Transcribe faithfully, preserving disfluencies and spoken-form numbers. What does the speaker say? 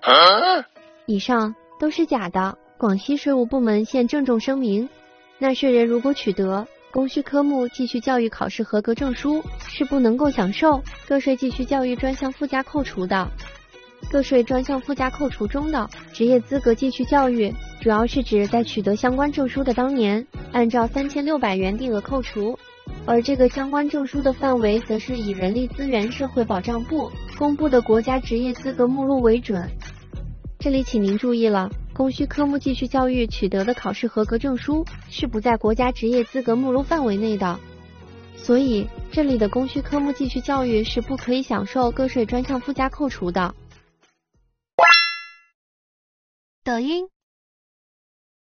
以上都是假的。广西税务部门现郑重声明，纳税人如果取得供需科目继续教育考试合格证书，是不能够享受个税继续教育专项附加扣除的。个税专项附加扣除中的职业资格继续教育，主要是指在取得相关证书的当年，按照三千六百元定额扣除，而这个相关证书的范围则是以人力资源社会保障部公布的国家职业资格目录为准。这里请您注意了，供需科目继续教育取得的考试合格证书是不在国家职业资格目录范围内的，所以这里的供需科目继续教育是不可以享受个税专项附加扣除的。 抖音。